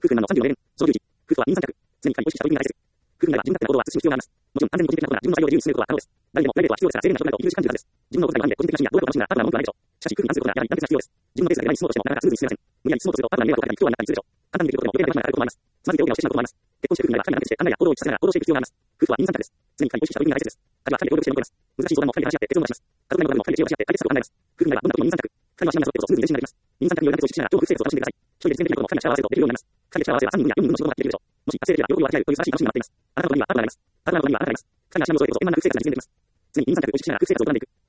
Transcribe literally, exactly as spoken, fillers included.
夫婦なのさんじゅうよん名言、そのじゅういち、夫婦は二人三脚、常に仮に意識した取り組みが大切。夫婦なら自分勝手な行動は慎む必要があります。もちろん安全に個人的なことなら自分の裁量で自由に進めることは可能です。誰でもプライベートは必要ですが、制限が生じるという時間軸です。自分のことが範囲で個人的な趣味や努力を楽しむならあくまで文句はないでしょう。しかし夫婦に関することならやはり団結が必要です。自分のペースが出ない進もうとしてもなかなかスムーズに進めません。無理やり進もうとするとあくまで迷惑をかけたり不協和になったりするでしょう。簡単にできることでも予定ができなくなることもあります。つまずいて大怪我をしてしまうこともあります。結婚して夫婦になれば神に安定して考えや行動を一致させながら行動していく必要があります。夫婦は二人三脚です。常に仮に意識した取り組みが大切です。家事は二人で協力して乗り越えます。難しい相談も二人で話し合って結論を出します。家族内のトラブルも二人で知恵を出し合って解決策を考えます。夫婦になればどんな時も二人三脚。二人は信頼を揃えるとスムーズに前進ができます。二人三脚による団結を実施しながら情報不正を意識しながら今日の夫婦生活を楽しんでいくことができるようになります。家事で生活の彼のシャワーを合わせるとできるようになります。家事やシャワーを合わせはさんにん分やよにん分の仕事ができるでしょう。もし達成できれば両方を分け合えるという素晴らしい楽しみになっています。あなたの隣にはあなたがあります。あなたの隣にはあなたがあります。二人がシナムを揃えると円満な夫婦生活が実現できます。常に二人三脚を意識しながら夫婦生活を営んでいく。